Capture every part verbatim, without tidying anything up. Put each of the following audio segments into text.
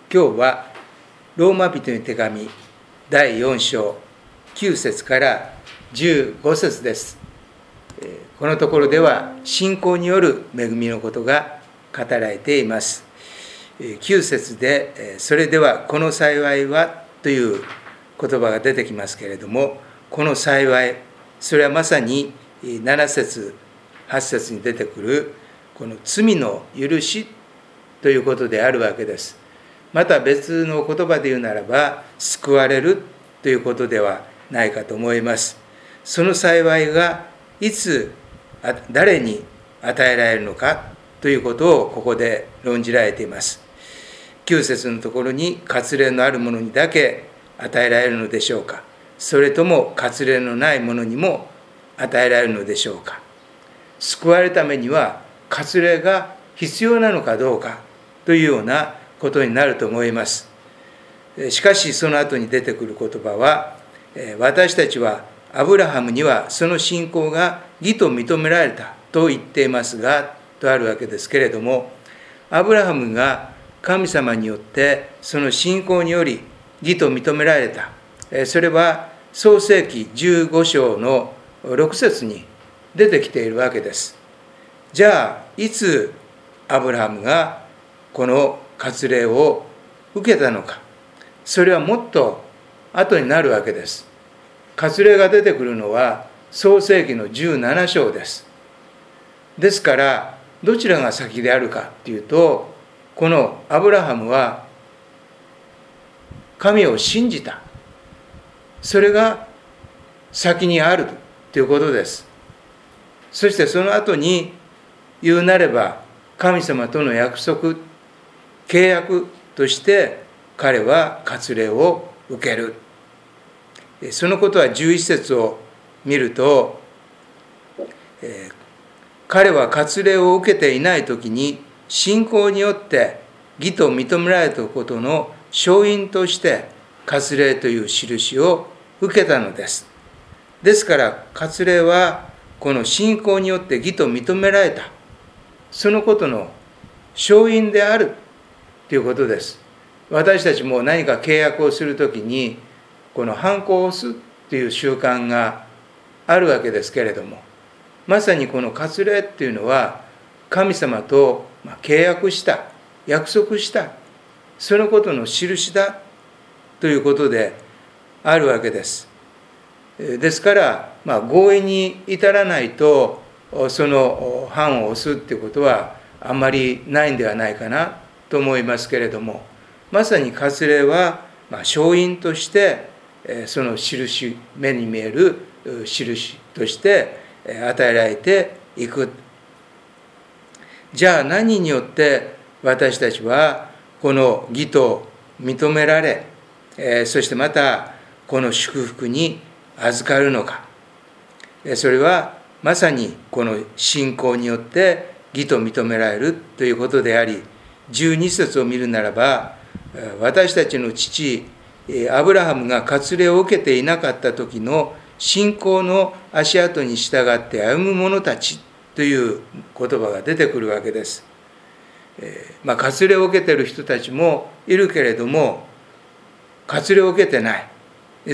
今日はローマ人の手紙だいよん章きゅう節からじゅうご節です。このところでは信仰による恵みのことが語られています。きゅう節でそれではこの幸いはという言葉が出てきますけれども、この幸い、それはまさになな節はち節に出てくるこの罪の許しということであるわけです。また別の言葉で言うならば救われるということではないかと思います。その幸いがいつ誰に与えられるのかということをここで論じられています。きゅう節のところに割礼のある者にだけ与えられるのでしょうか、それとも割礼のない者にも与えられるのでしょうか。救われるためには割礼が必要なのかどうかというようなことになると思います。しかしその後に出てくる言葉は、私たちはアブラハムにはその信仰が義と認められたと言っていますがとあるわけですけれども、アブラハムが神様によってその信仰により義と認められた、それは創世記じゅうご章のろく節に出てきているわけです。じゃあいつアブラハムがこの割礼を受けたのか、それはもっと後になるわけです。割礼が出てくるのは創世記のじゅうなな章です。ですからどちらが先であるかというと、このアブラハムは神を信じた、それが先にあるということです。そしてその後に言うなれば神様との約束、契約として彼は割礼を受ける。そのことはじゅういち節を見ると、えー、彼は割礼を受けていないときに信仰によって義と認められたことの証印として割礼という印を受けたのです。ですから割礼はこの信仰によって義と認められた、そのことの証印であるということです。私たちも何か契約をするときにこのハンコを押すという習慣があるわけですけれども、まさにこの割礼っていうのは神様と契約した、約束した、そのことの印だということであるわけです。ですから、まあ、合意に至らないとその判を押すっていうことはあんまりないんではないかなと思いますけれども、まさに割礼はまあ証印としてその印、目に見える印として与えられていく。じゃあ何によって私たちはこの義と認められ、そしてまたこの祝福に預かるのか。それはまさにこの信仰によって義と認められるということであり、じゅうに節を見るならば、私たちの父アブラハムが割礼を受けていなかった時の信仰の足跡に従って歩む者たちという言葉が出てくるわけです。えー、まあ割礼を受けている人たちもいるけれども、割礼を受けてない、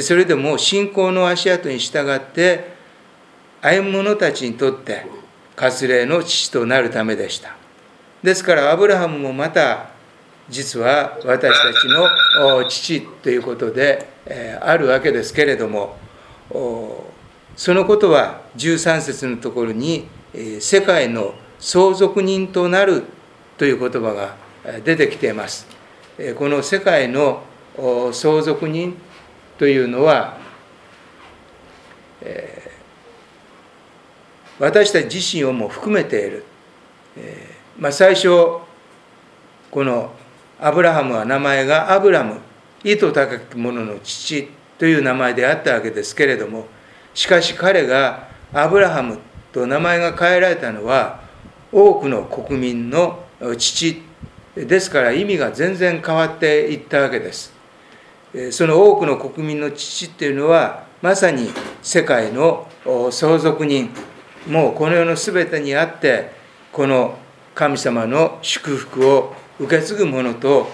それでも信仰の足跡に従って歩む者たちにとって割礼の父となるためでした。ですからアブラハムもまた実は私たちの父ということであるわけですけれども、そのことはじゅうさん節のところに世界の相続人となるという言葉が出てきています。この世界の相続人というのは私たち自身をも含めている。まあ、最初このアブラハムは名前がアブラム、意図高き者の父という名前であったわけですけれども、しかし彼がアブラハムと名前が変えられたのは多くの国民の父ですから、意味が全然変わっていったわけです。その多くの国民の父っていうのはまさに世界の相続人、もうこの世のすべてにあってこの神様の祝福を受け継ぐものと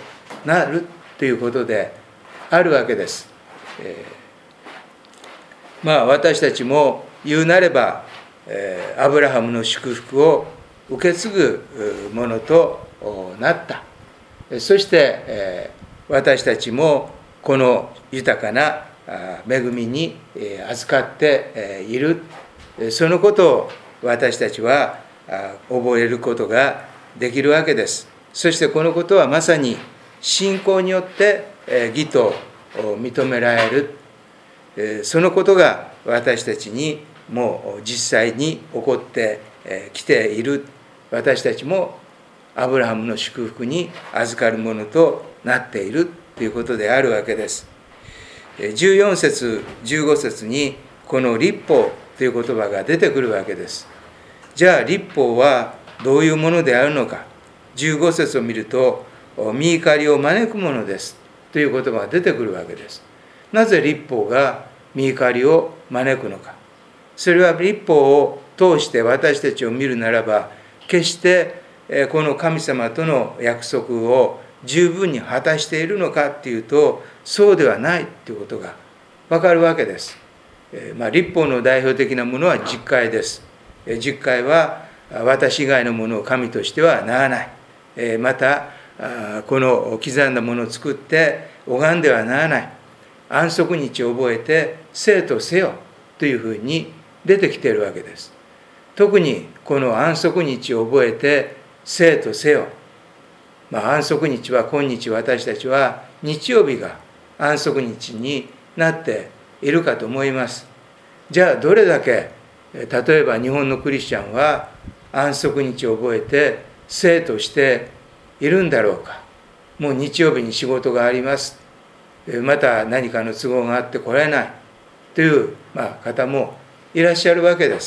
なるということであるわけです。えー、まあ私たちも言うなれば、えー、アブラハムの祝福を受け継ぐものとなった。そして、えー、私たちもこの豊かな恵みに預かっている。そのことを私たちは覚えることができるわけです。そしてこのことはまさに信仰によって義と認められる。そのことが私たちにもう実際に起こってきている。私たちもアブラハムの祝福に預かるものとなっているということであるわけです。じゅうよん節じゅうご節にこの律法という言葉が出てくるわけです。じゃあ律法はどういうものであるのか。じゅうご節を見ると御怒りを招くものですという言葉が出てくるわけです。なぜ律法が御怒りを招くのか。それは律法を通して私たちを見るならば、決してこの神様との約束を十分に果たしているのかっていうと、そうではないということがわかるわけです。まあ、律法の代表的なものは十戒です。十戒は私以外のものを神としてはならない。またこの刻んだものを作って拝んではならない。安息日を覚えて生とせよというふうに出てきているわけです。特にこの安息日を覚えて生とせよ。まあ、安息日は今日私たちは日曜日が安息日になっているかと思います。じゃあどれだけ例えば日本のクリスチャンは安息日を覚えて生としているんだろうか。もう日曜日に仕事があります。また何かの都合があって来れないという、まあ、方もいらっしゃるわけです。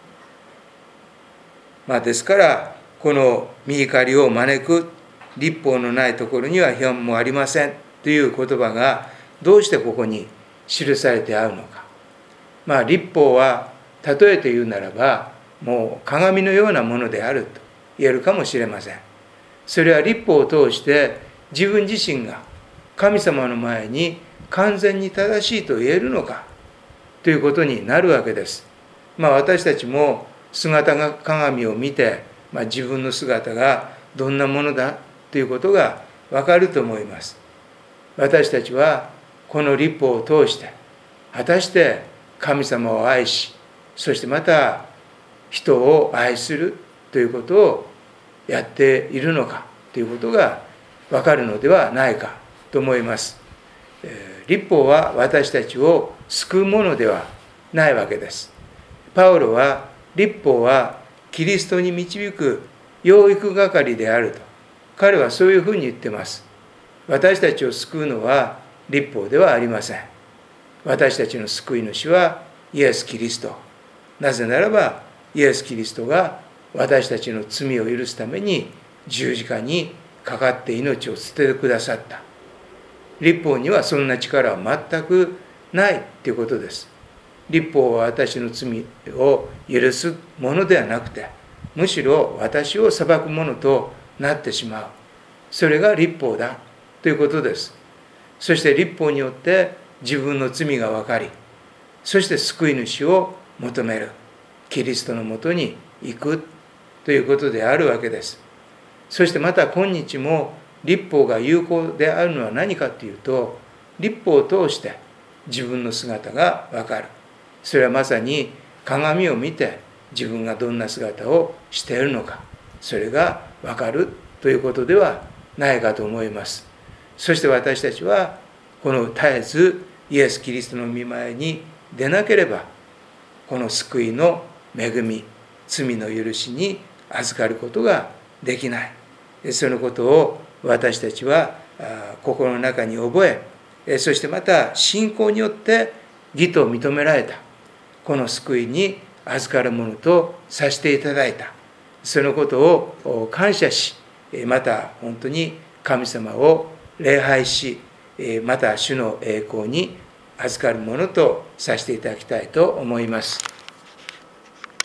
まあ、ですからこの御怒りを招く律法のないところには批判もありませんという言葉がどうしてここに記されてあるのか。まあ律法は例えて言うならばもう鏡のようなものであると言えるかもしれません。それは律法を通して自分自身が神様の前に完全に正しいと言えるのかということになるわけです。まあ私たちも姿が鏡を見て、まあ、自分の姿がどんなものだということがわかると思います。私たちはこの律法を通して果たして神様を愛し、そしてまた人を愛するということをやっているのかということがわかるのではないかと思います。律法は私たちを救うものではないわけです。パウロは律法はキリストに導く養育係であると彼はそういうふうに言ってます。私たちを救うのは律法ではありません。私たちの救い主はイエス・キリスト。なぜならばイエス・キリストが私たちの罪を許すために十字架にかかって命を捨ててくださった。律法にはそんな力は全くないということです。律法は私の罪を許すものではなくて、むしろ私を裁くものとなってしまう。それが律法だということです。そして律法によって自分の罪が分かり、そして救い主を求める。キリストのもとに行くということであるわけです。そしてまた今日も律法が有効であるのは何かというと、律法を通して自分の姿が分かる。それはまさに鏡を見て自分がどんな姿をしているのか、それが分かるということではないかと思います。そして私たちはこの絶えずイエス・キリストの御前に出なければ、この救いの恵み、罪の許しに預かることができない。そのことを私たちは心の中に覚え、そしてまた信仰によって義と認められたこの救いに預かるものとさせていただいた。そのことを感謝し、また本当に神様を礼拝し、また主の栄光に預かるものとさせていただきたいと思います。